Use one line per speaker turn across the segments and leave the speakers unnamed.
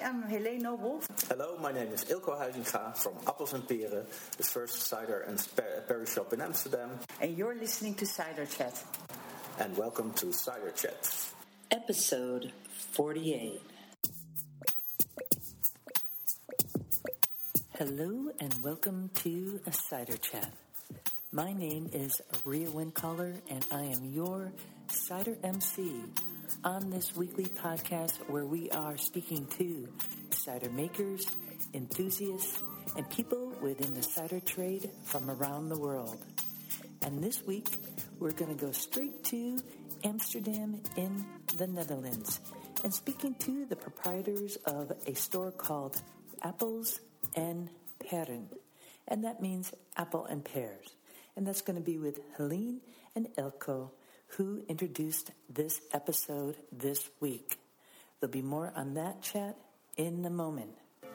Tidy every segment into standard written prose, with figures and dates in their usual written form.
I'm Helene Nobel.
Hello, my name is Ilko Huizinga from Appels en Peren, the first cider and perry shop in Amsterdam.
And you're listening to Cider Chat.
And welcome to Cider Chat.
Episode 48. Hello and welcome to a Cider Chat. My name is Ria Windcaller and I am your Cider MC on this weekly podcast where we are speaking to cider makers, enthusiasts, and people within the cider trade from around the world. And this week, we're going to go straight to Amsterdam in the Netherlands and speaking to the proprietors of a store called Appels en Peren. And that means apple and pears. And that's going to be with Helene and Ilko, who introduced this episode this week. There'll be more on that chat in a moment.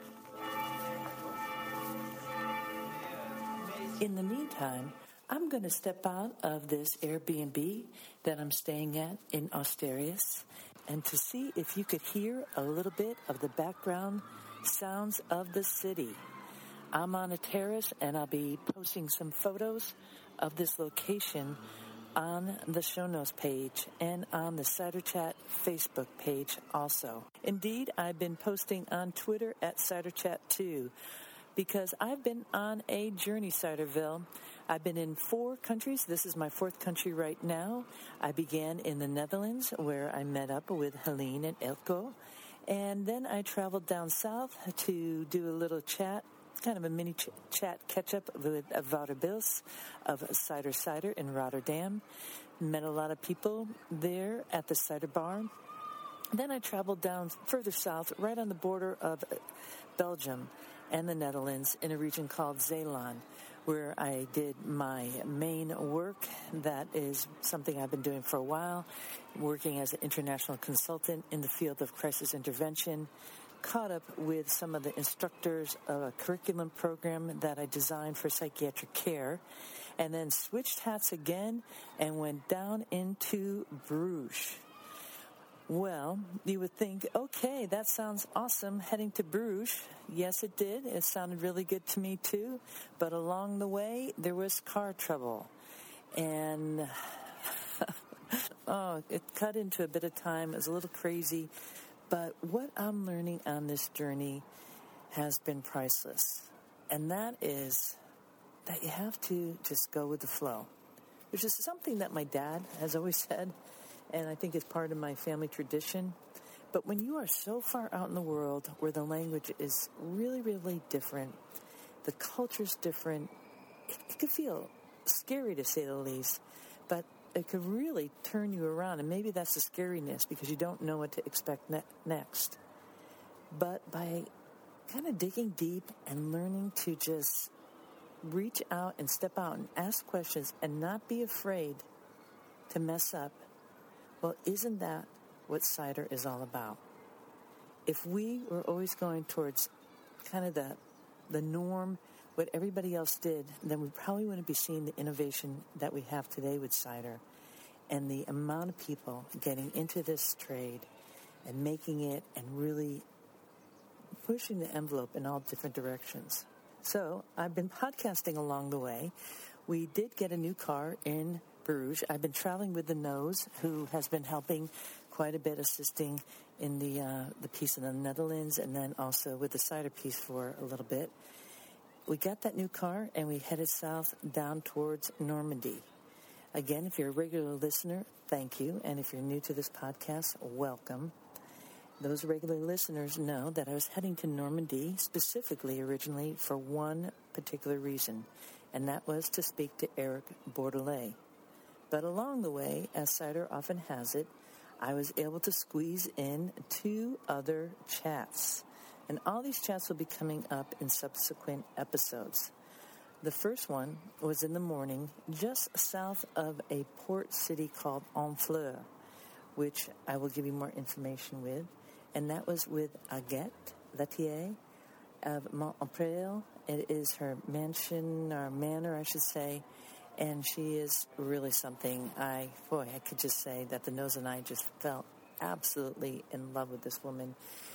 In the meantime, I'm going to step out of this Airbnb that I'm staying at in Asturias and to see if you could hear a little bit of the background sounds of the city. I'm on a terrace and I'll be posting some photos of this location on the show notes page and on the Cider Chat Facebook page also. Indeed, I've been posting on Twitter at Cider Chat too, because I've been on a journey, Ciderville. I've been in 4 countries. This is my 4th country right now. I began in the Netherlands, where I met up with Helene and Ilko, and then I traveled down south to do a little chat, kind of a mini chat catch-up with Wouter Bils of Cider in Rotterdam. Met a lot of people there at the cider bar. Then I traveled down further south, right on the border of Belgium and the Netherlands in a region called Zeeland, where I did my main work. That is something I've been doing for a while, working as an international consultant in the field of crisis intervention. Caught up with some of the instructors of a curriculum program that I designed for psychiatric care, and then switched hats again and went down into Bruges. Well, you would think, okay, that sounds awesome, heading to Bruges. Yes, it did. It sounded really good to me too. But along the way, there was car trouble. And it cut into a bit of time. It was a little crazy. But what I'm learning on this journey has been priceless. And that is that you have to just go with the flow, which is something that my dad has always said, and I think is part of my family tradition. But when you are so far out in the world where the language is really, really different, the culture's different, it could feel scary to say the least, but it could really turn you around, and maybe that's the scariness because you don't know what to expect next. But by kind of digging deep and learning to just reach out and step out and ask questions and not be afraid to mess up, well, isn't that what cider is all about? If we were always going towards kind of the norm, what everybody else did, then we probably wouldn't be seeing the innovation that we have today with cider and the amount of people getting into this trade and making it and really pushing the envelope in all different directions. So I've been podcasting along the way. We did get a new car in Bruges. I've been traveling with the Nose, who has been helping quite a bit, assisting in the piece in the Netherlands and then also with the cider piece for a little bit. We got that new car and we headed south down towards Normandy. Again, if you're a regular listener, thank you. And if you're new to this podcast, welcome. Those regular listeners know that I was heading to Normandy specifically originally for one particular reason, and that was to speak to Eric Bordelais. But along the way, as cider often has it, I was able to squeeze in 2 other chats. And all these chats will be coming up in subsequent episodes. The first one was in the morning, just south of a port city called Honfleur, which I will give you more information with. And that was with Agathe Letier of Montpellier. It is her mansion, or manor, I should say. And she is really something. I could just say that the Nose and I just felt absolutely in love with this woman.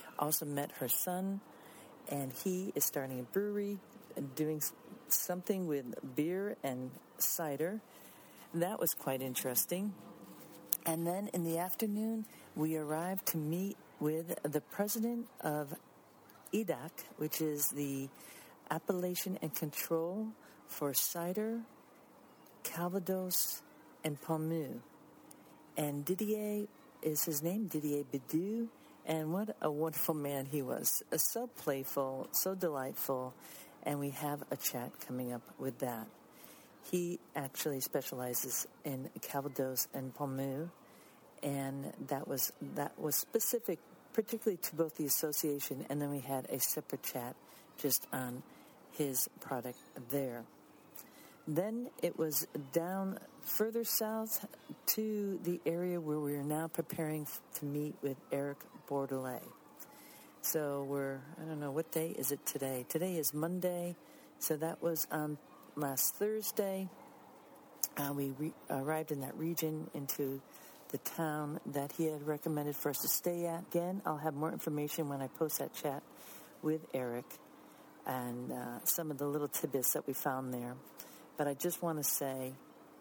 Also met her son, and he is starting a brewery and doing something with beer and cider. That was quite interesting. And then in the afternoon, we arrived to meet with the president of EDAC, which is the Appellation and Control for Cider, Calvados, and Pommeau. And Didier is his name, Didier Bidou, and what a wonderful man he was. So playful, so delightful, and we have a chat coming up with that. He actually specializes in Calvados and Pommeau, and that was specific, particularly to both the association, and then we had a separate chat just on his product there. Then it was down further south to the area where we are now preparing to meet with Eric Bordelais. So I don't know, what day is it today? Today is Monday, so that was on last Thursday. We arrived in that region into the town that he had recommended for us to stay at. Again, I'll have more information when I post that chat with Eric and some of the little tidbits that we found there. But I just want to say,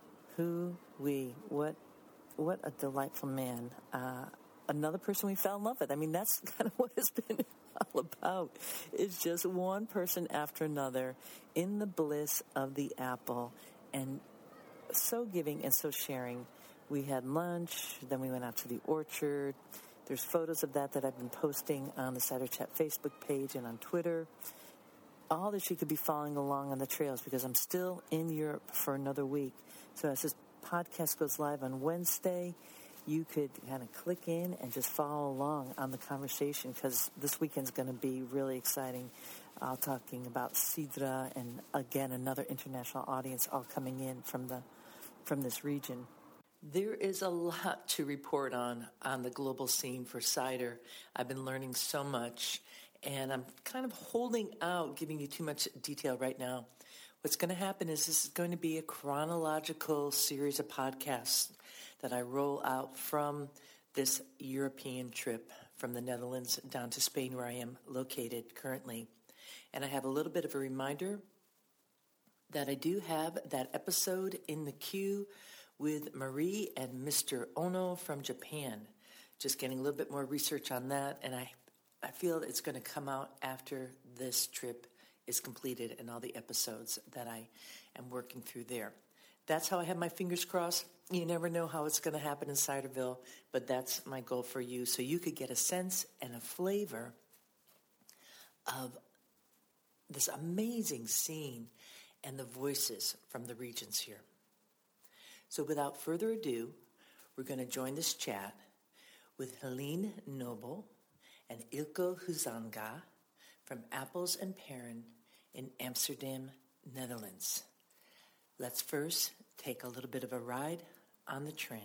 what a delightful man. Another person we fell in love with. I mean, that's kind of what it's been all about. It's just one person after another in the bliss of the apple, and so giving and so sharing. We had lunch, then we went out to the orchard. There's photos of that I've been posting on the Cider Chat Facebook page and on Twitter. All that you could be following along on the trails, because I'm still in Europe for another week. So as this podcast goes live on Wednesday, you could kind of click in and just follow along on the conversation, because this weekend's going to be really exciting. Talking about Cidra, and again, another international audience all coming in from this region. There is a lot to report on the global scene for cider. I've been learning so much, and I'm kind of holding out giving you too much detail right now. What's going to happen is this is going to be a chronological series of podcasts that I roll out from this European trip from the Netherlands down to Spain, where I am located currently. And I have a little bit of a reminder that I do have that episode in the queue with Marie and Mr. Ono from Japan. Just getting a little bit more research on that, and I feel it's going to come out after this trip is completed and all the episodes that I am working through there. That's how I have my fingers crossed. You never know how it's going to happen in Ciderville, but that's my goal for you, so you could get a sense and a flavor of this amazing scene and the voices from the regions here. So without further ado, we're going to join this chat with Helene Noble and Ilko Huzanga from Appels and Peren in Amsterdam, Netherlands. Let's first take a little bit of a ride on the tram.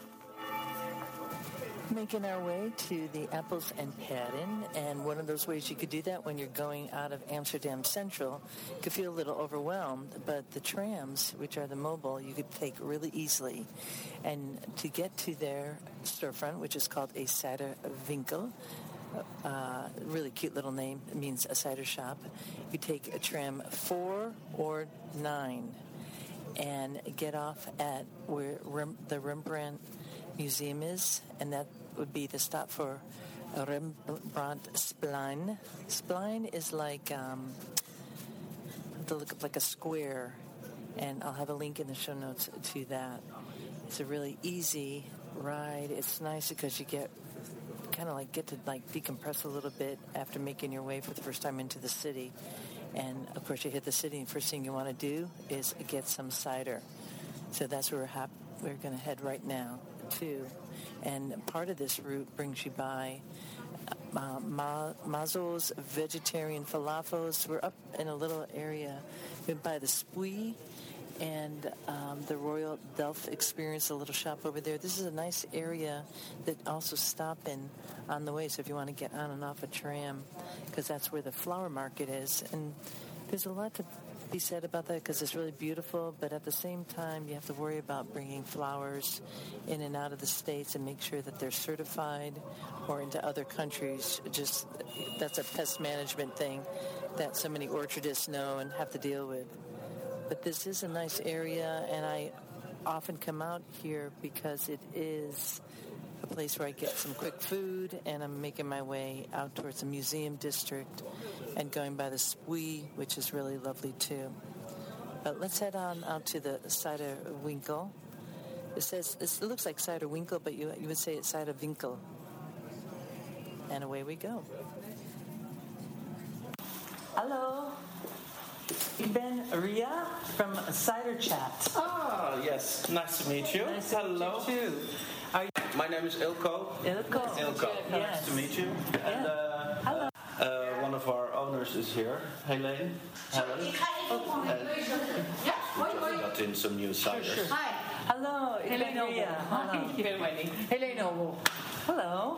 Making our way to the Appels and Peren, and one of those ways you could do that when you're going out of Amsterdam Central could feel a little overwhelmed, but the trams, which are the mobile, you could take really easily. And to get to their storefront, which is called a ciderwinkel, really cute little name, it means a cider shop, you take a tram 4 or 9 and get off at where the Rembrandt Museum is, and that would be the stop for Rembrandtsplein. Splein is like, to look up like a square, and I'll have a link in the show notes to that. It's a really easy ride. It's nice because you get to decompress a little bit after making your way for the first time into the city. And of course you hit the city, and first thing you want to do is get some cider. So that's where we're going to head right now too. And part of this route brings you by Mazo's Vegetarian Falafels. We're up in a little area by the Spui and the Royal Delft Experience, a little shop over there. This is a nice area that also stop in on the way, so if you want to get on and off a tram, because that's where the flower market is. And there's a lot to be said about that because it's really beautiful, but at the same time, you have to worry about bringing flowers in and out of the States and make sure that they're certified or into other countries. Just that's a pest management thing that so many orchardists know and have to deal with. But this is a nice area, and I often come out here because it is a place where I get some quick food, and I'm making my way out towards the museum district and going by the Spui, which is really lovely too. But let's head on out to the Cider Winkel. It looks like Cider Winkel, but you would say it's Cider Winkel. And away we go. Hello. Ik ben Ria from Cider Chat.
Ah, yes. Nice to meet you.
Nice to
Hello.
meet you too.
My name is Ilko.
Ilko.
Nice to meet you. And
Hello.
one of our owners is here, Helene. Helen.
Ik ga even gewoon een keuze. Ja, hoi.
Got in some new ciders.
Hi.
Hello, ik ben
Helene
Ria. Hello.
Ik ben Wendy. Helene Obel.
Hello.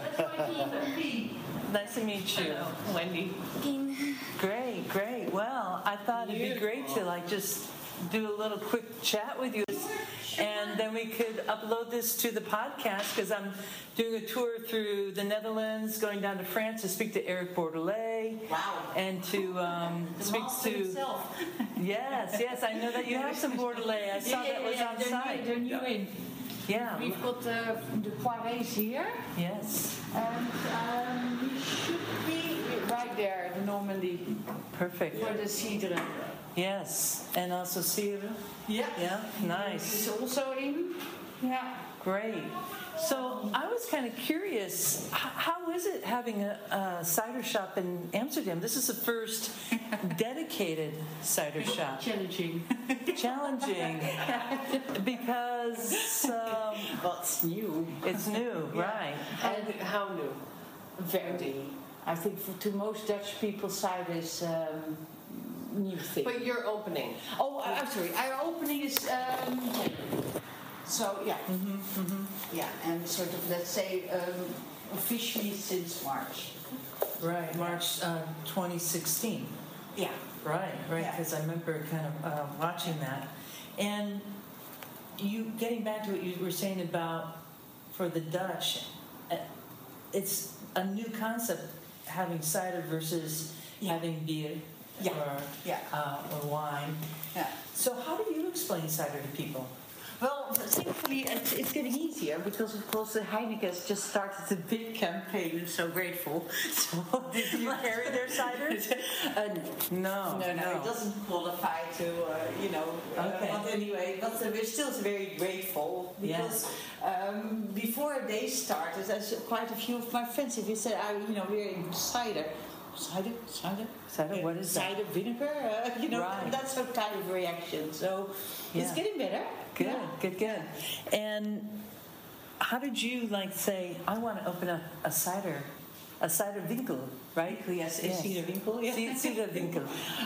Nice to meet you.
Wendy.
Great. Well, I thought it'd be great to just do a little quick chat with you, and then we could upload this to the podcast because I'm doing a tour through the Netherlands, going down to France to speak to Eric Bordelais.
Wow.
And to speak to. Yes, I know that you have some Bordelais. I saw that was on site.
They're new in.
Yeah.
We've got the poirets here,
Yes.
and we should be right there, the Normandy,
Perfect.
for the cidre.
Yes. And also Sierra.
Yeah.
Yeah. Nice.
It's also in. Yeah.
Great. So I was kind of curious, how is it having a cider shop in Amsterdam? This is the first dedicated cider shop.
Challenging.
Challenging. Because
What's new?
it's new, right?
And how new? Very. I think to most Dutch people, cider is new thing.
But you're opening.
Oh, I'm sorry. Our opening is January. So yeah, yeah, and sort of let's say officially since March.
Right, March 2016.
Yeah.
Right,
Yeah.
because I remember kind of watching that. And you getting back to what you were saying about for the Dutch, it's a new concept having cider versus having beer or wine.
Yeah.
So how do you explain cider to people?
Well, thankfully it's getting easier because, of course, the Heineken has just started a big campaign. I'm so grateful. So
Did you carry their ciders? No.
It doesn't qualify to,
Okay.
But anyway, but we're still very grateful because before they started, as quite a few of my friends, if you said, we're in cider. Cider?
What is that?
Cider vinegar?
Right.
That's some kind of reaction. So it's getting better.
Good,
Yeah.
good. And how did you say, I want to open up a cider winkel, right?
Yes, in Cider Winkel. Yeah.
Cider winkel.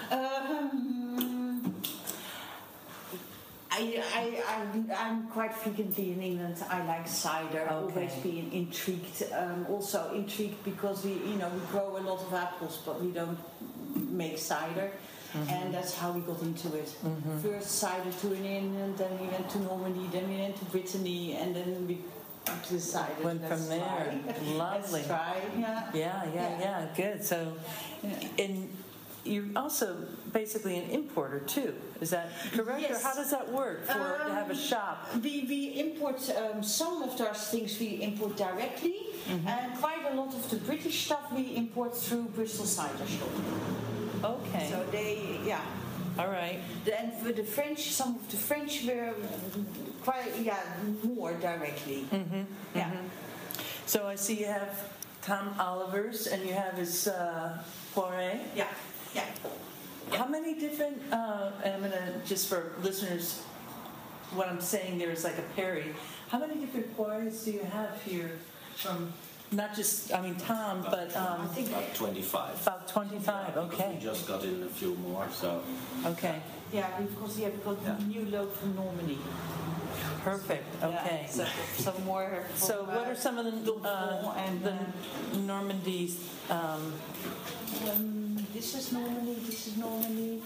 I'm quite frequently in England. I like cider.
Okay.
Always being intrigued. Also intrigued because we grow a lot of apples, but we don't make cider. And that's how we got into it. First cider to an inn, and then we went to Normandy, then we went to Brittany, and then we decided
Went from there. Lovely.
Let's try.
Yeah. Good. So, and you're also basically an importer too. Is that correct?
Yes.
Or how does that work to have a shop?
We import some of those things we import directly, and quite a lot of the British stuff we import through Bristol Cider Shop.
Okay.
So
All right.
And for the French, some of the French were quite more directly. Yeah.
So I see you have Tom Oliver's and you have his Poiret.
Yeah.
How many different, and I'm going to, just for listeners, what I'm saying there is like a Perry. How many different Poirets do you have here from, not just, Tom, but...
I think about 25.
About 25, okay.
We just got in a few more, so...
Okay,
Yeah, because we have got a new load from Normandy.
perfect, okay.
Yeah, so some more. From,
So what are some of the Normandy's...
This is Normandy.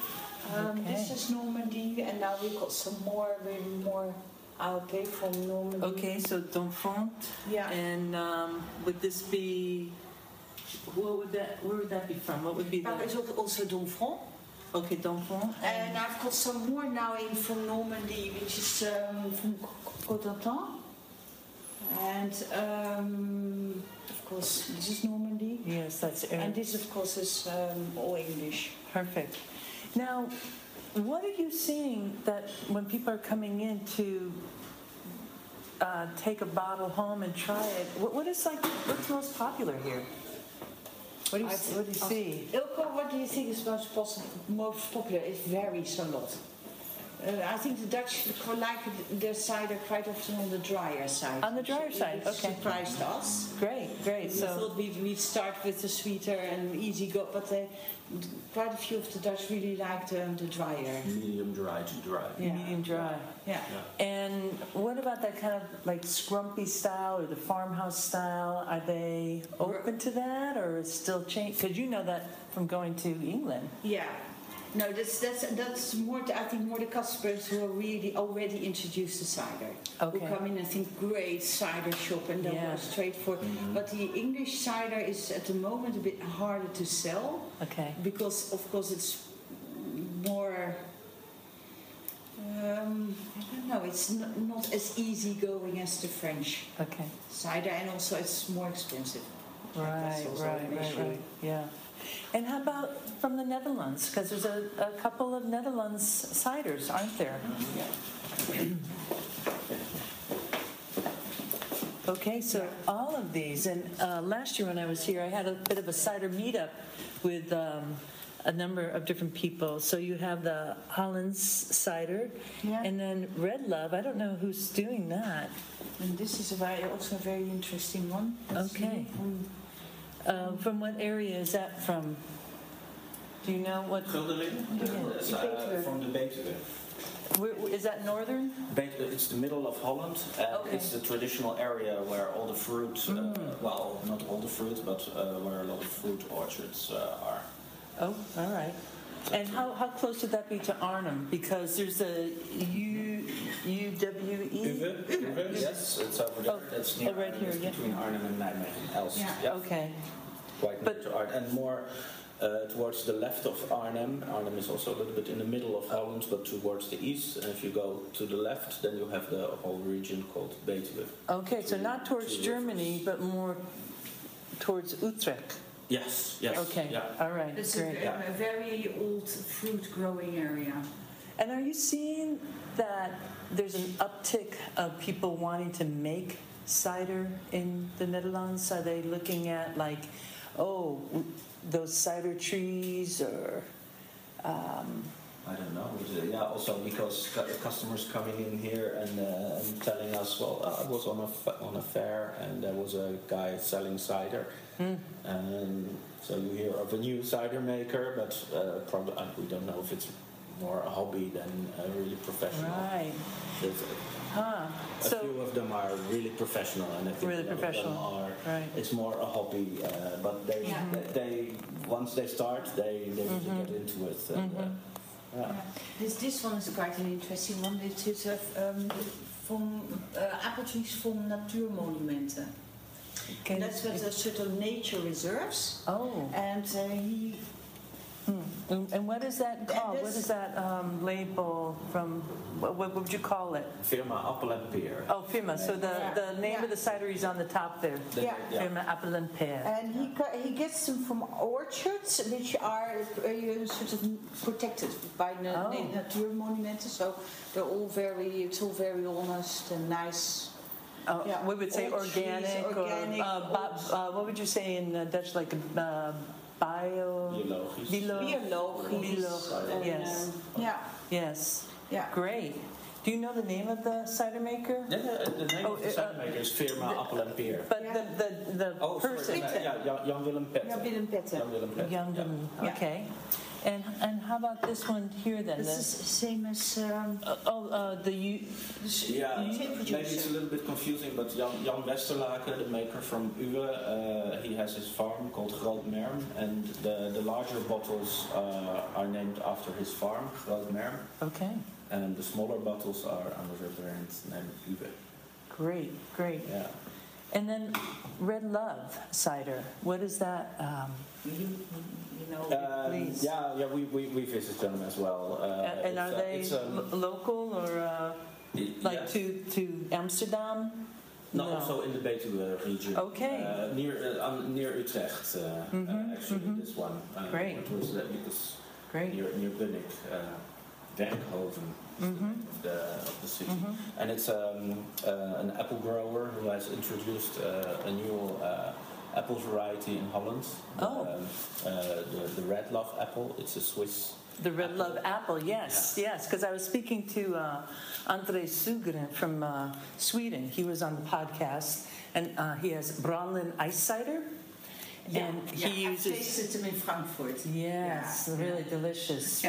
This is Normandy, and now we've got some more, maybe more AOP from Normandy.
Okay, so D'Enfant.
Yeah.
And would this be? Where would that be from? What would be the?
It's also D'Enfant.
Okay, D'Enfant.
And I've got some more now in from Normandy, which is from Cotentin. And of course, this is Normandy.
Yes, that's Eric.
And this, of course, is all English.
Perfect. Now, what are you seeing that when people are coming in to take a bottle home and try it? What's most popular here? What do you see?
Ilko, what do you think is most popular? It varies a lot. I think the Dutch like their cider quite often on the drier side.
On the drier side,
Which
okay.
surprised us.
Great.
We thought we'd start with the sweeter and easy go, but quite a few of the Dutch really like the drier.
Medium dry to dry.
Yeah. Medium dry.
Yeah.
And what about that kind of like scrumpy style or the farmhouse style? Are they open to that, or is still change? Because you know that from going to England.
Yeah. No, that's more. I think more the customers who are really already introduced to cider.
Okay.
Who come in and think great cider shop and they'll go straight for. Mm-hmm. But the English cider is at the moment a bit harder to sell.
Okay.
Because of course it's more. I don't know. It's not as easy going as the French cider, and also it's more expensive.
Right. Yeah. And how about from the Netherlands? Because there's a couple of Netherlands ciders, aren't there?
Yeah.
Okay, so all of these. And last year when I was here, I had a bit of a cider meetup with a number of different people. So you have the Hollands cider, and then Red Love. I don't know who's doing that.
And this is also a very interesting one.
Okay. From what area is that from? Do you know what?
Guldeling? From the Betuwe.
Is that northern?
It's the middle of Holland, and it's the traditional area where all the fruit, well, not all the fruit, but where a lot of fruit orchards are.
Oh, all right. And how close would that be to Arnhem? Because there's a UWE?
Uwe. Yes, it's over there. It's near
right here,
between Arnhem and Nijmegen.
Yeah.
Okay.
Quite near to Arnhem. And more towards the left of Arnhem. Arnhem is also a little bit in the middle of Holland, but towards the east. And if you go to the left, then you have the whole region called Betuwe.
Okay, so not towards Germany, but more towards Utrecht.
Yes.
Okay,
yeah.
All right,
It's
great.
a very old fruit growing area.
And are you seeing that there's an uptick of people wanting to make cider in the Netherlands? Are they looking at those cider trees or...
I don't know. Yeah, also because customers coming in here and telling us, well, I was on a fair and there was a guy selling cider. And so you hear of a new cider maker, but probably we don't know if it's more a hobby than really professional.
Right.
A few of them are really professional, and I think
really
a lot of them are.
Right.
It's more a hobby, but they once they start, they really get into it. And,
This one is quite an interesting one. It is from appeltrees from natuurmonumenten.
Okay.
That's what a sort of nature reserves.
Oh.
And he.
And what is that called? What is that label from? What would you call it?
Firma Appel en Peer.
Oh, Firma. So the name of the cidery is on the top there. Firma Appel en Peer.
And he gets them from orchards, which are sort of protected by natuurmonumenten. So they're all it's all very honest and nice.
We would say organic, what would you say in Dutch, like biologisch.
Yes.
Yes.
Yeah.
Great. Do you know the name of the cider maker?
Yeah, the name of the cider maker is Firma Appel en Peer.
But the person.
Jan Willem Petter.
Jan Willem. Okay. And how about this one here then?
This is the same as...
Yeah, maybe it's a little bit confusing, but Jan Westerlaken, the maker from Uwe, he has his farm called Groot Merm, and the larger bottles are named after his farm, Groot Merm.
Okay.
And the smaller bottles are under the brand named Uwe.
Great.
Yeah.
And then Red Love cider. What is that? Please.
Yeah, we visit them as well.
And are they local or to Amsterdam?
No, also in the Betuwe region.
Okay.
Near Utrecht, actually, this one.
Great.
It was because
Great.
near Bunnik, Werkhoven of the city. And it's an apple grower who has introduced a new apple variety in Holland. The Red Love apple. It's a Swiss.
The Red Love apple, yes, because I was speaking to André Sugren from Sweden. He was on the podcast, and he has Brandlin ice cider.
Yeah,
and he uses.
I've tasted them in Frankfurt.
Yes, really delicious.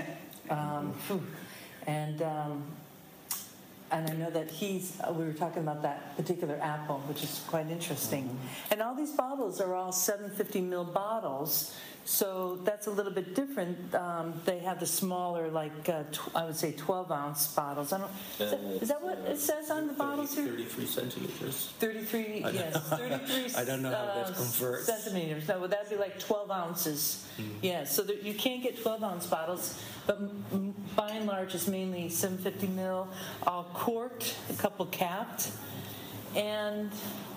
And I know that we were talking about that particular apple, which is quite interesting. And all these bottles are all 750 ml bottles, so that's a little bit different. They have the smaller, I would say 12-ounce bottles. Is that what it says on the bottles here?
33 centiliters.
33, yes, 33
I don't know how that converts.
Centimeters. No, would that be like 12 ounces? Yeah, so that you can't get 12-ounce bottles, but by and large it's mainly 750 ml, all corked, a couple capped, and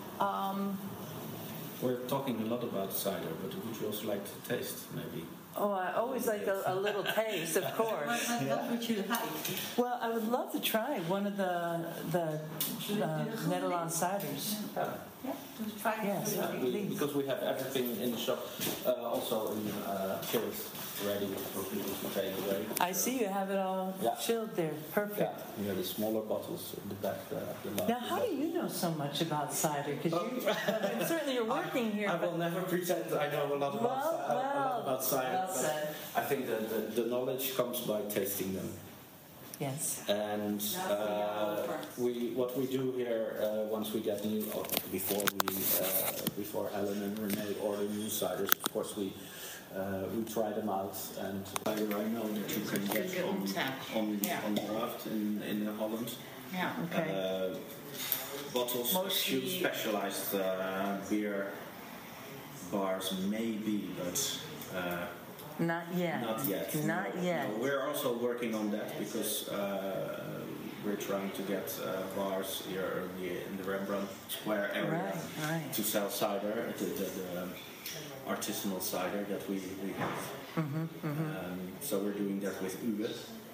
we're talking a lot about cider, but would you also like to taste, maybe?
Oh, I always like a little taste, of course.
What would you like?
Well, I would love to try one of the Nederland ciders.
Yeah, to try it.
Yes.
Because we have everything in the shop, also in chilled, ready for people to take away.
I see you have it all chilled there. Perfect.
Yeah, the smaller bottles in the back.
Now, how do you know so much about cider? Because certainly you're working here.
I will never pretend I know a lot about cider.
Well said.
I think that the knowledge comes by tasting them.
Yes.
And what we do here once we get new, or before Ellen and Renee order new ciders, of course we try them out, and I know that you can get on draft in Holland.
Yeah.
Okay.
Bottles, a few specialized beer bars maybe, but.
Not yet.
Not yet. No, we're also working on that because we're trying to get bars here in the Rembrandt Square area to sell cider, the artisanal cider that we have. So we're doing that with Uwe.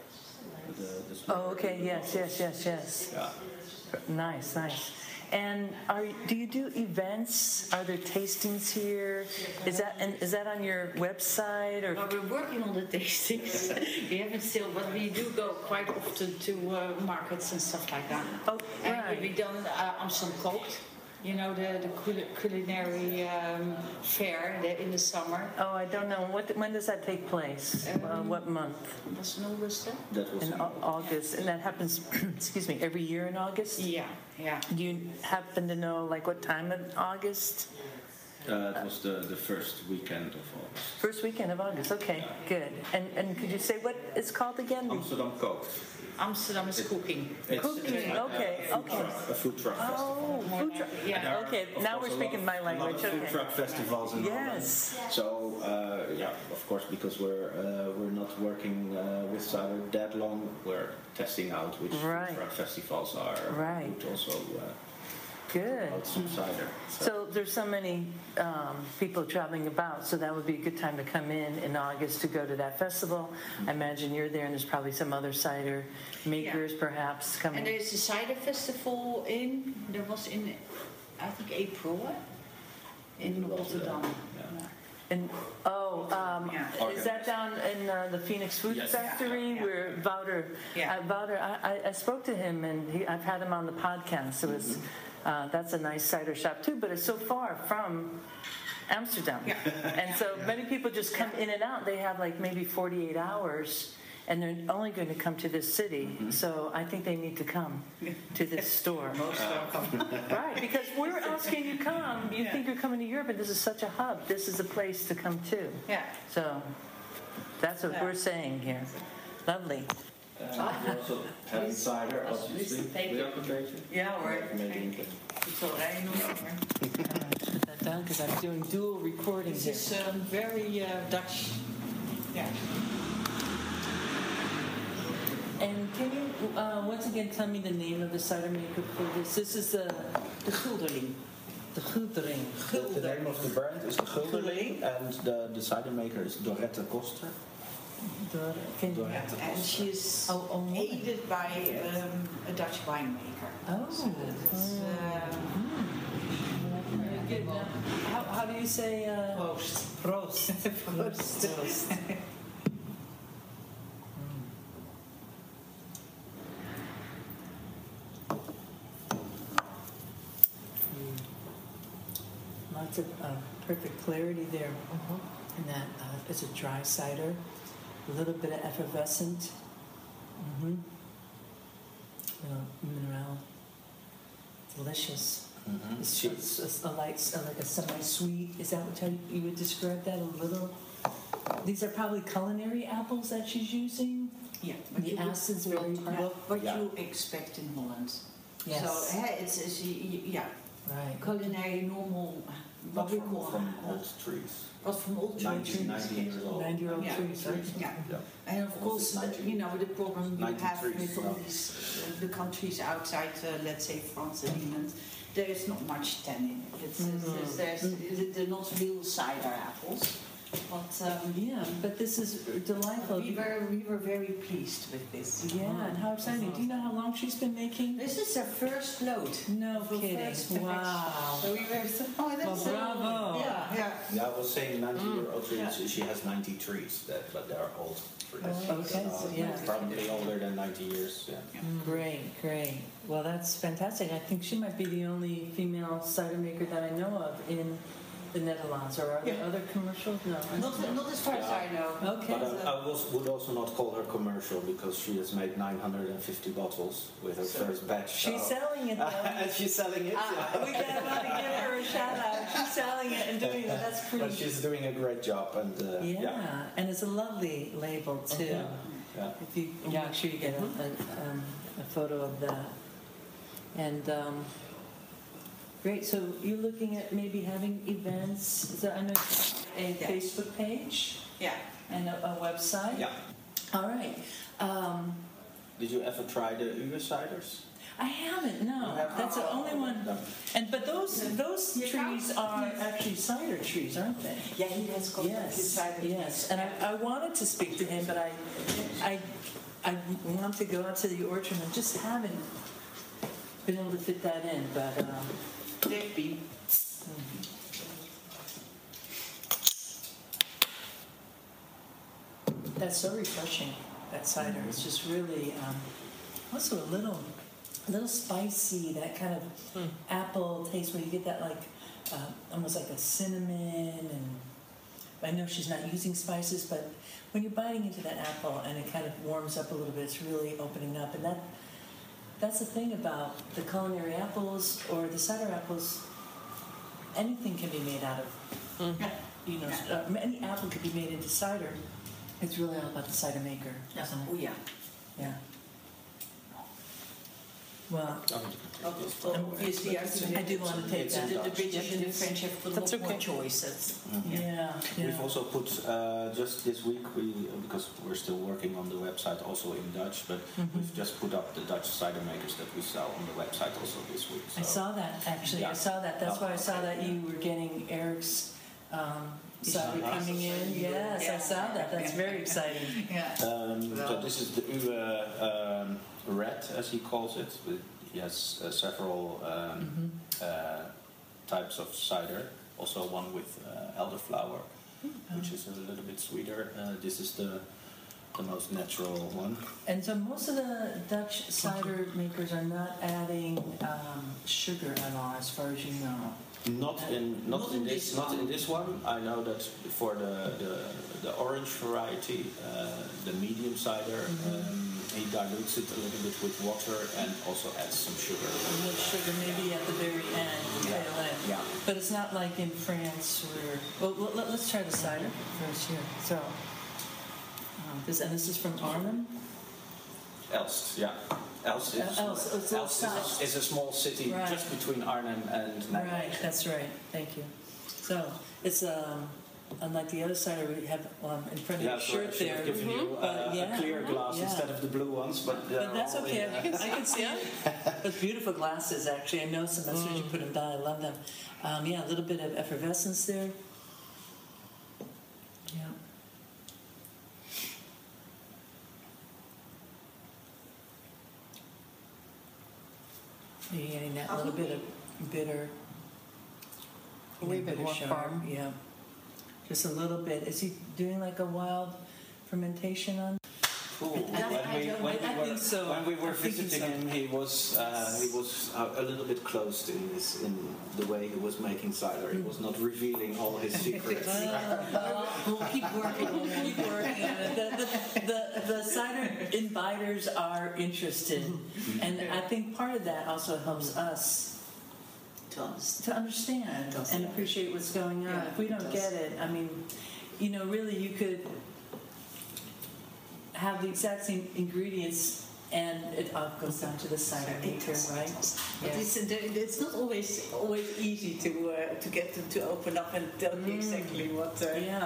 Okay. Yes.
Yeah.
Nice. And do you do events? Are there tastings here? Is that on your website or?
Well, we're working on the tastings. We haven't still, but we do go quite often to markets and stuff like that.
Oh, right.
And we've done Amsterdam Kookt. You know, the culinary fair in the summer.
Oh, I don't know. When does that take place? What month?
Was in August.
That was
in August, and that happens. Excuse me, every year in August.
Yeah.
Do you happen to know what time in August?
It was the first weekend of August.
First weekend of August. Okay, good. And could you say what it's called again?
Amsterdam Kookt.
Amsterdam is cooking.
Cooking. Okay.
A food truck festival.
Oh, food truck. Yeah. Okay. Now we're speaking my language.
A lot of food truck festivals in Holland. So of course, because we're not working with cider that long, we're testing out which food truck festivals are. Right. Also.
Good.
Some cider.
So there's so many people traveling about, so that would be a good time to come in August to go to that festival. I imagine you're there, and there's probably some other cider makers perhaps coming.
And there's a cider festival there was in, I think, April, in Rotterdam.
And is that down in the Phoenix Food Factory where Wouter? Wouter, I spoke to him, and I've had him on the podcast. It was that's a nice cider shop too, but it's so far from Amsterdam.
Yeah.
And so many people just come in and out. They have like maybe 48 hours, and they're only going to come to this city. So I think they need to come to this store.
Most welcome.
Right, because we're asking you come. You think you're coming to Europe, and this is such a hub. This is a place to come to.
Yeah.
So that's what we're saying here. Lovely.
We also have cider, obviously.
Thank you. Yeah hoor. Ik zal rijden nog maar.
Put that down because I'm doing dual recording
This
here.
is very Dutch. Yeah.
And can you once again tell me the name of the cider maker for this? This is the
Gulderling.
The Gulderling.
The name of the brand is the Gulderling, and the cider maker is Dorette Koster.
Yeah, and she's aided by a Dutch winemaker.
Oh.
So that's,
Good. How do you say?
Proost.
Proost.
Proost.
Lots of perfect clarity there. And that it's a dry cider, a little bit of effervescent, mineral, delicious. It's like a semi-sweet. Is that how you would describe that? A little. These are probably culinary apples that she's using.
Yeah,
The acid's very
what you expect in Holland.
Yes.
So it's
Right.
culinary normal. What we call
from old trees.
But from old trees.
90 years old.
90-year-old
Yeah.
trees, right?
Yeah.
Yeah.
And of course, the problem you have
93,
with all
no.
these the countries outside, let's say France and England, there is not much tannin. They're not real cider apples. But this is delightful.
We
were very pleased with this.
Yeah, and how exciting. Do you know how long she's been making?
This is her first load.
No kidding.
First
Wow.
So we were so, that's
bravo.
Yeah, I was saying 90-year-old trees. She has 90 trees, but they are old trees.
Okay, so yeah.
Probably older than 90 years. Yeah.
Great. Well, that's fantastic. I think she might be the only female cider maker that I know of in the Netherlands. Or are there other commercials? No.
Not as far as I know.
Okay.
But I would also not call her commercial because she has made 950 bottles with her first batch.
She's selling it, though.
And she's selling it.
We gotta give her a shout out. She's selling it and doing it. That's pretty.
But she's doing a great job, and
And it's a lovely label too.
Yeah.
If you make sure you get a photo of that. And great. So you're looking at maybe having events. So I know a Facebook page.
Yeah.
And a website.
Yeah.
All right.
Did you ever try the Uwe ciders?
I haven't. No,
You haven't?
that's the only one. But those
Yeah.
trees are actually cider trees, aren't they?
Yeah, he has got
Yes. And I wanted to speak to him, but I want to go out to the orchard and just haven't been able to fit that in. But
They've been.
that's so refreshing. That cider. It's just really also a little spicy. That kind of apple taste where you get that like almost like a cinnamon. And I know she's not using spices, but when you're biting into that apple and it kind of warms up a little bit, it's really opening up. And that's the thing about the culinary apples or the cider apples. Anything can be made out of. Any apple could be made into cider. It's really all about the cider maker, isn't it?
Oh yeah.
Yeah. Well,
Obviously,
I do want to take that.
The British and the French have a lot more choices.
Yeah.
We've also put just this week because we're still working on the website also in Dutch, but we've just put up the Dutch cider makers that we sell on the website also this week. So.
I saw that actually.
Yeah.
I saw that. That's why I saw that you were getting Eric's cider coming in. Yes, I saw that. That's very exciting.
Yeah.
So this is the Uwe Red, as he calls it. He has several types of cider. Also one with elderflower, which is a little bit sweeter. This is the the most natural one.
And so most of the Dutch cider makers are not adding sugar at all, as far as you know.
Not in this one. I know that for the orange variety, the medium cider, he dilutes it a little bit with water and also adds some sugar.
A little sugar, maybe at the very end, tail end.
Yeah.
But it's not like in France where. Well, let's try the cider first here. So, this is from Arnhem.
Elst, yeah. Elst is a small city just between Arnhem and Nijmegen.
Right, that's right. Thank you. So it's unlike the other cider we have in front of your shirt there.
I've given you a clear glass instead of the blue ones, but
that's okay. I can see it. Those beautiful glasses, actually. I know some. As soon as you put them down, I love them. A little bit of effervescence there. Yeah. You're getting that little bit of bitter.
A wee bit more firm.
Yeah. Just a little bit. Is he doing like a wild fermentation on?
When we were visiting him, he was a little bit closed in the way he was making cider. He was not revealing all his secrets.
We'll keep working on it. The cider inviters are interested, and I think part of that also helps us to understand and appreciate what's going on. If we don't get it, I mean, really you could have the exact same ingredients and it all goes down to the cider maker, right?
But it's not always easy to get them to open up and tell you exactly what.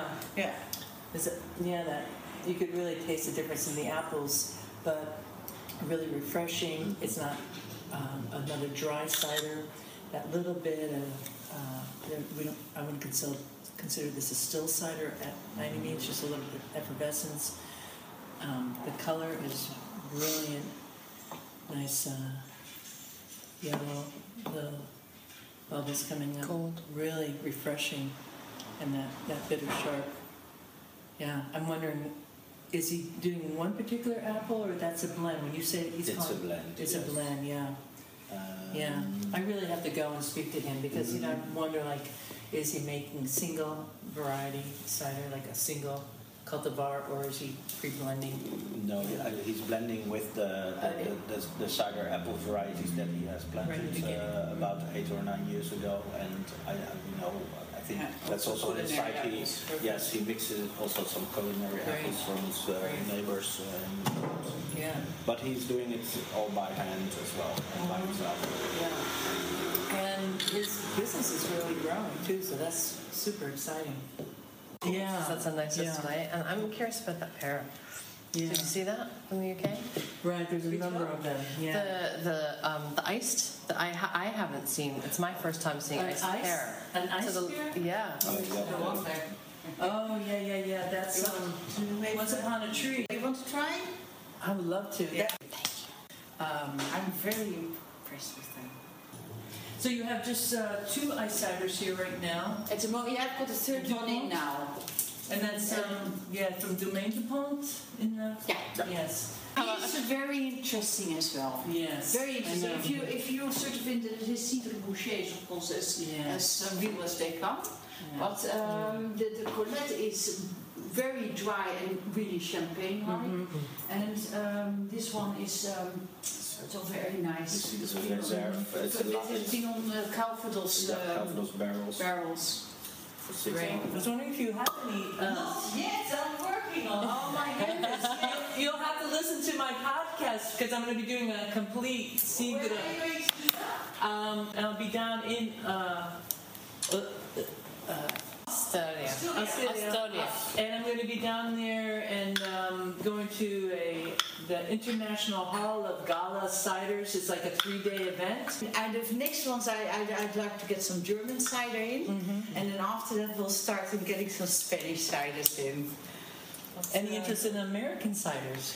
That you could really taste the difference in the apples, but really refreshing. It's not another dry cider. That little bit of I wouldn't consider this a still cider at 90 means, just a little bit of effervescence. The color is brilliant, nice yellow, the bubbles coming up,
gold,
really refreshing, and that bitter sharp. Yeah, I'm wondering, is he doing one particular apple or that's a blend? When you say it's
a blend.
It's a blend, yeah. Yeah, I really have to go and speak to him because I wonder, like, is he making single variety cider, like a single cultivar, or is he pre-blending?
No, he's blending with the cider apple varieties that he has planted about 8 or 9 years ago, and I think that's also the psyche. Yes, he mixes also some culinary apples from his neighbors. But he's doing it all by hand as well, and by himself.
Yeah, and his business is really growing too, so that's super exciting. Yeah,
so that's a nice display. And I'm curious about that pear. Yeah. Did you see that from the UK?
Right, there's a number of them. Yeah.
The iced that I haven't seen. It's my first time seeing iced pear.
An iced pear?
Yeah.
Oh yeah. That's Once Upon a Tree.
You want to try?
I would love to.
Yeah. Thank you. I'm very impressed with them.
So you have just 2 ice ciders here right now.
I've got the third one in now.
And that's from Domaine de Pont in the yes.
It's very interesting as well.
Yes.
Very interesting. If you're sort of into the cidre bouchées, of course, as real as they come. Yeah. But the Colette is very dry and really champagne-like. And this one is so very nice.
This is reserve.
It's been on Calvados barrels.
Great. I was wondering if you have any.
Yes, I'm working on it.
Oh my goodness! You'll have to listen to my podcast because I'm going to be doing a complete secret. And I'll be down in Australia. And I'm going to be down there and going to the International Hall of Gala Ciders. It's like a 3-day event.
And the next ones, I'd like to get some German cider in. And then after that, we'll start getting some Spanish ciders in.
Any interest in American ciders?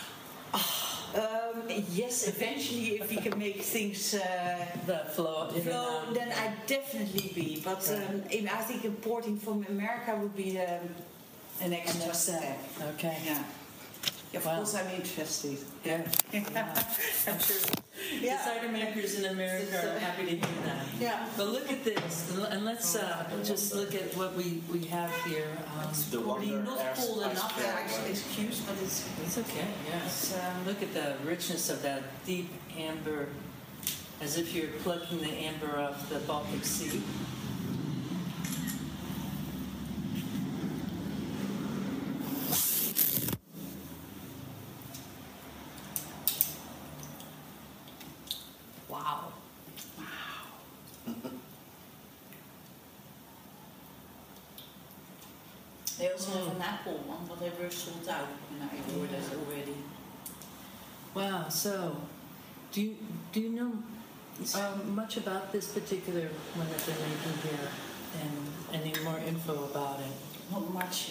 Yes, eventually, if we can make things
flow,
then I'd definitely be. But I think importing from America would be an extra step.
Okay.
Yeah. Of
Wow.
course, I'm interested.
Yeah. I'm sure the cider makers in America are happy to hear that.
Yeah.
But look at this, and let's just look at what we have here.
The
Probably
Wonder
not
Air
cold
Ice
enough,
Bear.
excuse, but
It's okay, yes. Look at the richness of that deep amber, as if you're plucking the amber off the Baltic Sea.
Wow.
they also have an apple one, but they were sold out when I ordered already.
Wow, so do you know much about this particular one that they're making here, and any more info about it?
Not much.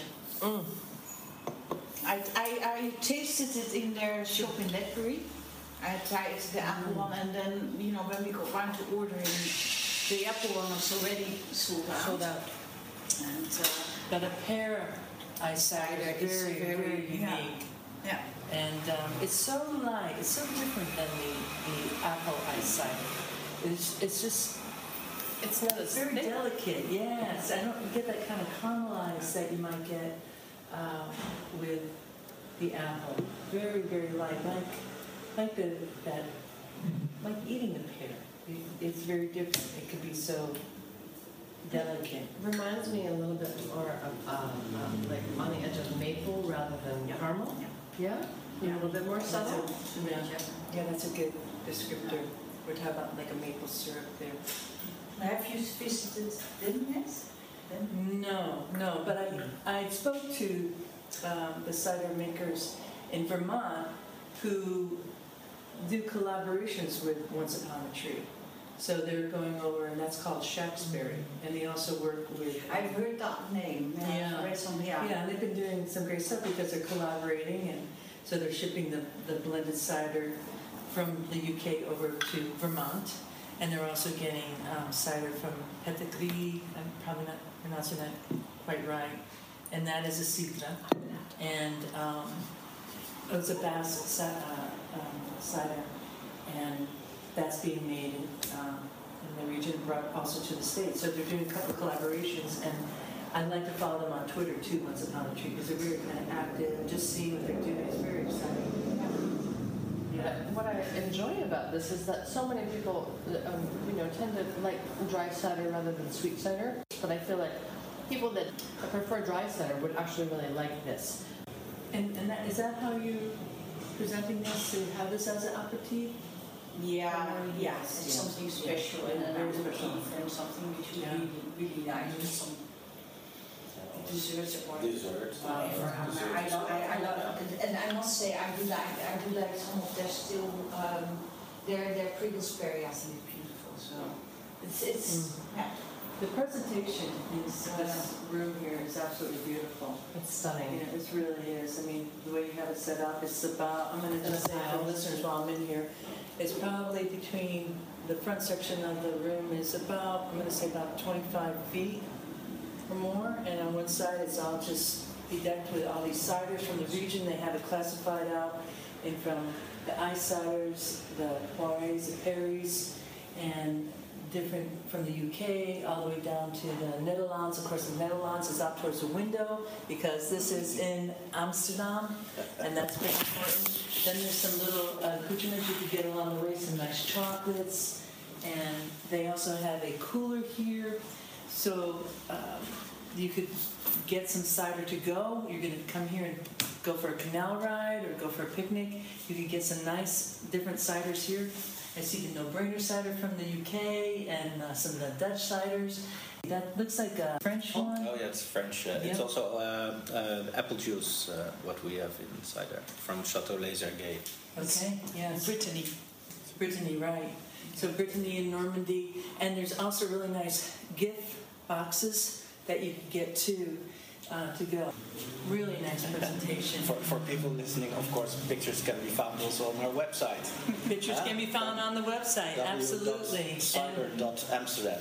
I tasted it in their shop in Ledbury. I tried the apple one, and then when we got round to ordering, the apple one was already sold out.
Sold out.
And
But a pear ice cider is very unique.
yeah.
And it's so light, it's so different than the apple ice cider. It's just,
It's not as
very
thick.
delicate, yes. I don't get that kind of caramelized that you might get with the apple. Very, very light, like eating a pear. It's very different. It could be so delicate.
Reminds me a little bit more of like on the edge of maple rather than caramel. Yeah? A little bit more subtle.
Yeah, that's a good descriptor. We're talking about like a maple syrup there.
Have you visited them yet?
No, but I spoke to the cider makers in Vermont who do collaborations with Once Upon a Tree. So they're going over, and that's called Shaftesbury, and they also work with.
I've heard that name.
Yeah.
I've read some,
Yeah, and they've been doing some great stuff because they're collaborating, and so they're shipping the blended cider from the UK over to Vermont, and they're also getting cider from Petegris. I'm probably not pronouncing that quite right, and that is a cidre, and it's a Basque cider, and that's being made in the region, brought also to the States. So they're doing a couple of collaborations, and I like to follow them on Twitter too, Once Upon a Tree, because they're very kind of active, and just seeing what they're doing is very exciting.
What I enjoy about this is that so many people, tend to like dry cider rather than sweet cider. But I feel like people that prefer dry cider would actually really like this.
And is that how you're presenting this, to have this as an aperitif?
Yeah, it's something special, and then I was looking for something which would be really nice with some desserts or whatever. I love it, and I must say I do like some of their still their Pringleberry. I think is beautiful. So it's yeah.
The presentation in this room here is absolutely beautiful.
It's stunning.
Yeah, it really is. I mean, the way you have it set up, it's about, I'm going to just say for listeners while I'm in here, it's probably between the front section of the room is about, I'm going to say about 25 feet or more, and on one side it's all just bedecked with all these ciders from the region. They have it classified out in from the ice ciders, the Poirets, the Perrys, and different from the UK all the way down to the Netherlands. Of course, the Netherlands is out towards the window because this is in Amsterdam, and that's very important. Then there's some little accoutrements you could get along the way, some nice chocolates, and they also have a cooler here, so you could get some cider to go. You're going to come here and go for a canal ride or go for a picnic. You can get some nice different ciders here. I see the No Brainer cider from the UK and some of the Dutch ciders. That looks like a French one.
Oh yeah, it's French. It's also apple juice, what we have in cider from Chateau Lasergate.
Okay, yeah. Brittany. Brittany, right. So Brittany in Normandy. And there's also really nice gift boxes that you can get too. To go. Really nice presentation.
For people listening, of course, pictures can be found also on our website.
Pictures can be found on the website, absolutely.
Cider.amsterdam.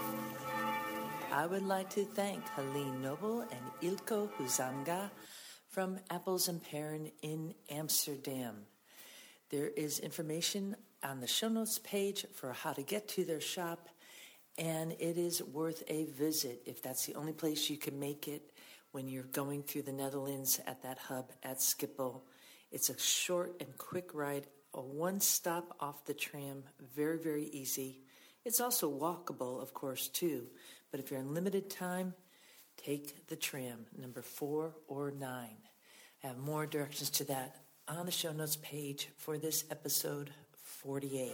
I would like to thank Helene Noble and Ilko Huzanga from Apples and Paren in Amsterdam. There is information on the show notes page for how to get to their shop, and it is worth a visit if that's the only place you can make it when you're going through the Netherlands at that hub at Schiphol. It's a short and quick ride, a one stop off the tram, very, very easy. It's also walkable, of course, too, but if you're in limited time, take the tram, number 4 or 9. I have more directions to that on the show notes page for this episode 48.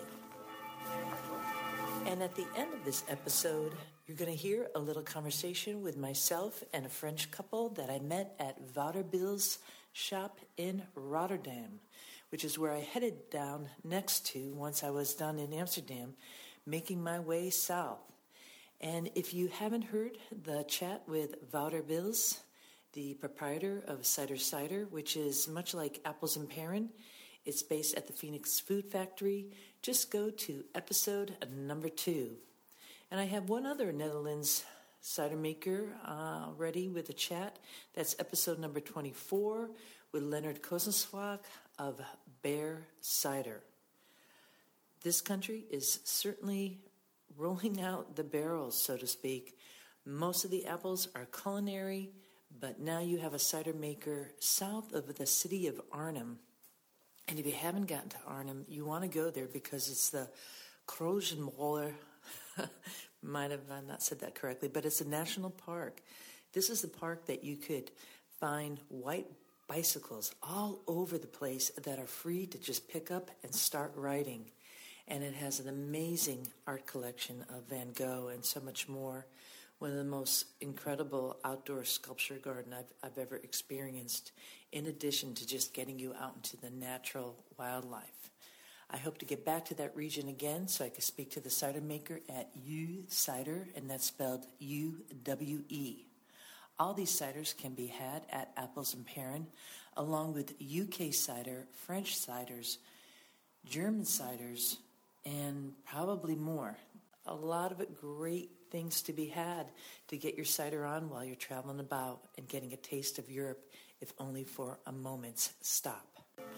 And at the end of this episode, you're going to hear a little conversation with myself and a French couple that I met at Wouterbil's shop in Rotterdam, which is where I headed down next to once I was done in Amsterdam, making my way south. And if you haven't heard the chat with Wouterbil's, the proprietor of Cider, which is much like Apples and Paren, it's based at the Phoenix Food Factory. Just go to episode number 2. And I have one other Netherlands cider maker ready with a chat. That's episode number 24 with Leonard Kozenswag of Bear Cider. This country is certainly rolling out the barrels, so to speak. Most of the apples are culinary, but now you have a cider maker south of the city of Arnhem. And if you haven't gotten to Arnhem, you want to go there because it's the Krozenmoller. Might have not said that correctly, but it's a national park. This is the park that you could find white bicycles all over the place that are free to just pick up and start riding. And it has an amazing art collection of Van Gogh and so much more. One of the most incredible outdoor sculpture garden I've ever experienced, in addition to just getting you out into the natural wildlife. I hope to get back to that region again so I can speak to the cider maker at U Cider, and that's spelled U-W-E. All these ciders can be had at Apples and Paren, along with UK cider, French ciders, German ciders, and probably more. A lot of great things to be had to get your cider on while you're traveling about and getting a taste of Europe, if only for a moment's stop.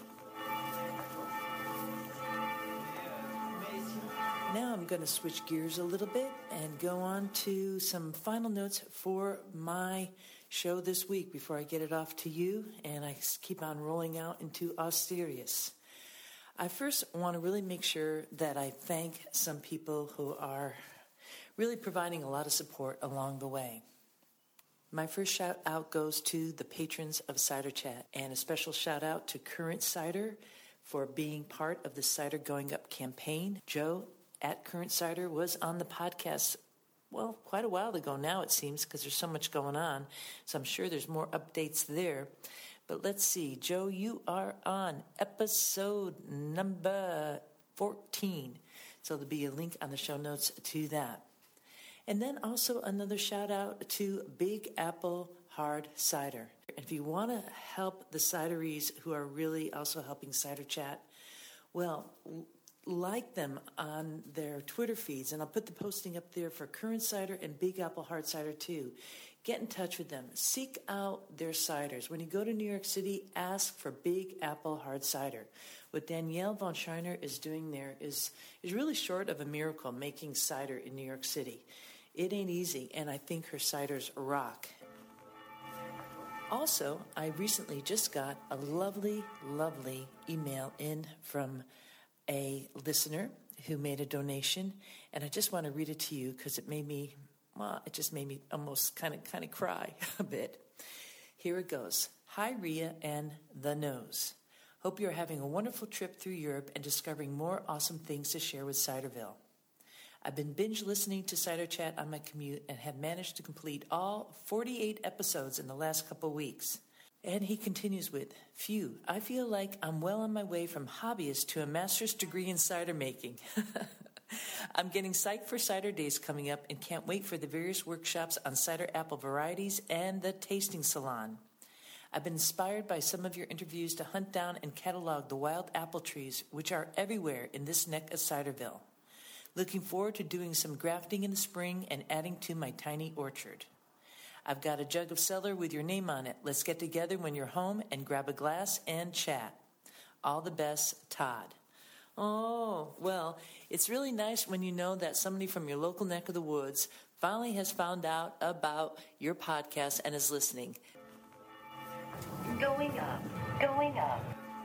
Now I'm going to switch gears a little bit and go on to some final notes for my show this week before I get it off to you and I keep on rolling out into Asturias. I first want to really make sure that I thank some people who are really providing a lot of support along the way. My first shout out goes to the patrons of Cider Chat, and a special shout out to Current Cider for being part of the Cider Going Up campaign. Joe at Current Cider was on the podcast, well, quite a while ago now it seems, because there's so much going on, so I'm sure there's more updates there. But let's see, Joe, you are on episode number 14. So there'll be a link on the show notes to that. And then also another shout out to Big Apple Hard Cider. And if you want to help the cideries who are really also helping Cider Chat, well, like them on their Twitter feeds, and I'll put the posting up there for Current Cider and Big Apple Hard Cider too. Get in touch with them. Seek out their ciders. When you go to New York City, ask for Big Apple Hard Cider. What Danielle von Schreiner is doing there is really short of a miracle, making cider in New York City. It ain't easy, and I think her ciders rock. Also, I recently just got a lovely, lovely email in from a listener who made a donation, and I just want to read it to you because it just made me almost kind of cry a bit. Here it goes. Hi, Ria and the Nose. Hope you're having a wonderful trip through Europe and discovering more awesome things to share with Ciderville. I've been binge listening to Cider Chat on my commute and have managed to complete all 48 episodes in the last couple weeks. And he continues with, phew, I feel like I'm well on my way from hobbyist to a master's degree in cider making. I'm getting psyched for Cider Days coming up and can't wait for the various workshops on cider apple varieties and the tasting salon. I've been inspired by some of your interviews to hunt down and catalog the wild apple trees, which are everywhere in this neck of Ciderville. Looking forward to doing some grafting in the spring and adding to my tiny orchard. I've got a jug of cellar with your name on it. Let's get together when you're home and grab a glass and chat. All the best, Todd. Oh, well, it's really nice when you know that somebody from your local neck of the woods finally has found out about your podcast and is listening.
Going up, going up.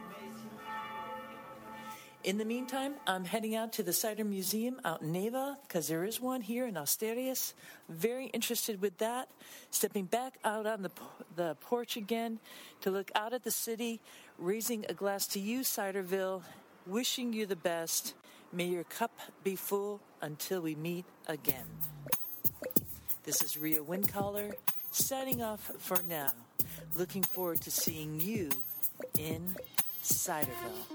In the meantime, I'm heading out to the Cider Museum out in Neva, because there is one here in Asturias. Very interested with that. Stepping back out on the porch again to look out at the city, raising a glass to you, Ciderville, wishing you the best. May your cup be full until we meet again. This is Rhea Windcaller, signing off for now. Looking forward to seeing you in Ciderville.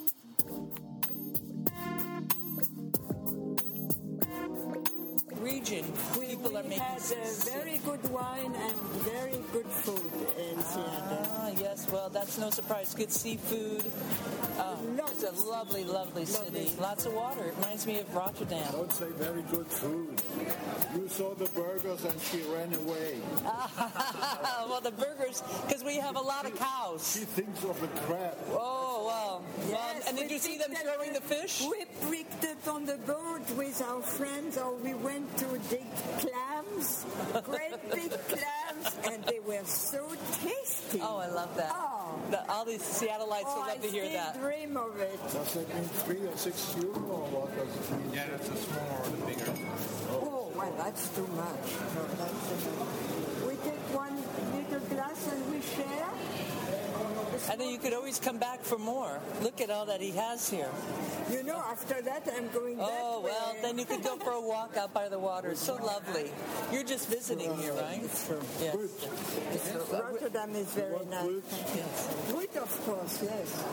Region, people are making.
We had very good wine and very good food in Seattle.
Yes, well, that's no surprise. Good seafood. It's a lovely, lovely city. Lots of water. It reminds me of Rotterdam.
Don't say very good food. You saw the burgers and she ran away.
Well, the burgers, because we have a lot of cows.
She thinks of the crab.
Oh, well.
Yes,
and did you see them throwing the fish?
We picked it on the boat with our friends, or we went to dig clams, great big clams, and they were so tasty.
Oh, I love that. All these Seattleites will love to hear that.
I dream of it.
Does that mean 3 or 6 euro, or what does it mean?
Yeah, that's the smaller or the bigger.
Oh, well, that's too much. No, that's enough. We take one little glass and we share.
And then you could always come back for more. Look at all that he has here.
You know, after that, I'm going back.
Oh, well, then you could go for a walk out by the water. It's so lovely. You're just visiting here, right?
Yes. Rotterdam is very nice.
Yes.
Good, of course, yes.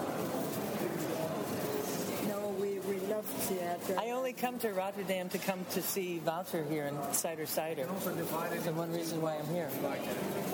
No, we love Seattle.
I only come to Rotterdam to come to see Wouter here in Cider.
Also divided
That's one reason why I'm here.
like it.